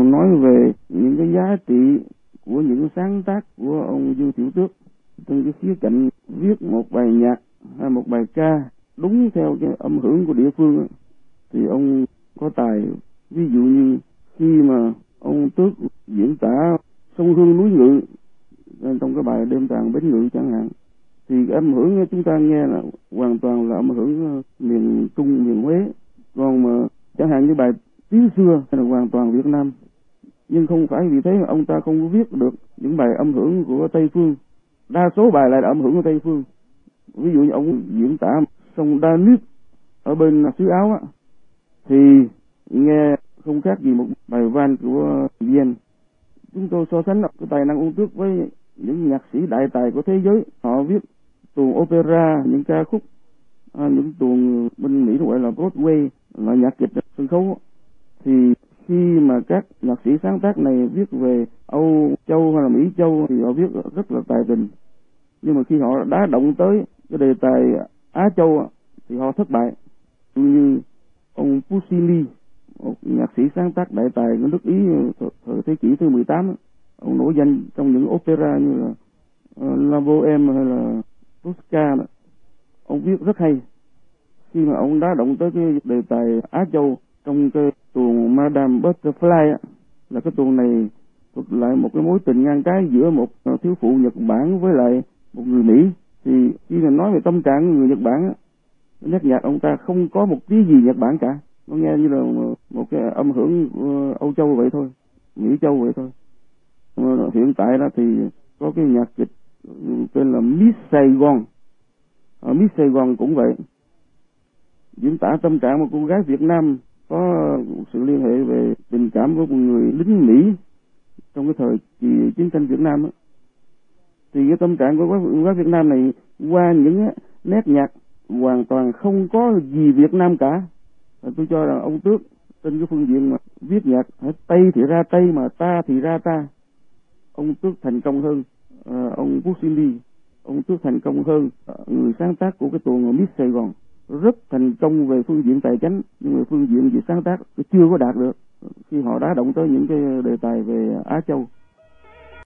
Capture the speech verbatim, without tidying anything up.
nói về những cái giá trị của những sáng tác của ông Dương Tiểu Tước trên cái khía cạnh viết một bài nhạc hay một bài ca đúng theo cái âm hưởng của địa phương, thì ông có tài. Ví dụ như khi mà ông Tước diễn tả sông Hương núi Ngự trong cái bài Đêm Tràng Bến Ngự chẳng hạn, thì cái âm hưởng chúng ta nghe là hoàn toàn là âm hưởng miền Trung, miền Huế. Còn mà chẳng hạn như bài Tiếng Xưa là hoàn toàn Việt Nam. Nhưng không phải vì thế mà ông ta không viết được những bài âm hưởng của Tây Phương. Đa số bài lại là âm hưởng của Tây Phương. Ví dụ như ông diễn tả sông Danube ở bên xứ Áo á, thì nghe không khác gì một bài van của Vienne. Chúng tôi so sánh cái tài năng ông Tước với những nhạc sĩ đại tài của thế giới. Họ viết tuồng opera, những ca khúc, à, những tuồng bên Mỹ gọi là Broadway, là nhạc kịch sân khấu. Thì khi mà các nhạc sĩ sáng tác này viết về Âu Châu hay là Mỹ Châu thì họ viết rất là tài tình. Nhưng mà khi họ đá động tới cái đề tài Á Châu thì họ thất bại. Như ông Puccini, một nhạc sĩ sáng tác đại tài của nước Ý thời thế kỷ thứ mười tám, ông nổi danh trong những opera như là uh, La Bohème hay là Tosca. Ông viết rất hay. Khi mà ông đá động tới cái đề tài Á Châu trong cái tuồng Madame Butterfly, là cái tuồng này thuật lại một cái mối tình ngang trái giữa một thiếu phụ Nhật Bản với lại một người Mỹ. Thì khi mà nói về tâm trạng của người Nhật Bản, nét nhạc ông ta không có một tí gì Nhật Bản cả. Nó nghe như là một cái âm hưởng của Âu Châu vậy thôi, Mỹ Châu vậy thôi. Mà hiện tại đó thì có cái nhạc kịch tên là Miss Saigon. Ở Miss Saigon cũng vậy, diễn tả tâm trạng một cô gái Việt Nam có sự liên hệ về tình cảm với một người lính Mỹ trong cái thời kỳ chiến tranh Việt Nam đó. Thì cái tâm trạng của cô gái Việt Nam này qua những nét nhạc hoàn toàn không có gì Việt Nam cả. Và tôi cho rằng ông Tước trên cái phương diện mà viết nhạc Tây thì ra Tây mà ta thì ra ta, ông Tước thành công hơn uh, ông Puccini. Ông Tước thành công hơn uh, người sáng tác của cái tuồng Miss Saigon, rất thành công về phương diện tài chánh, nhưng mà phương diện về sáng tác chưa có đạt được khi họ đá động tới những cái đề tài về Á Châu.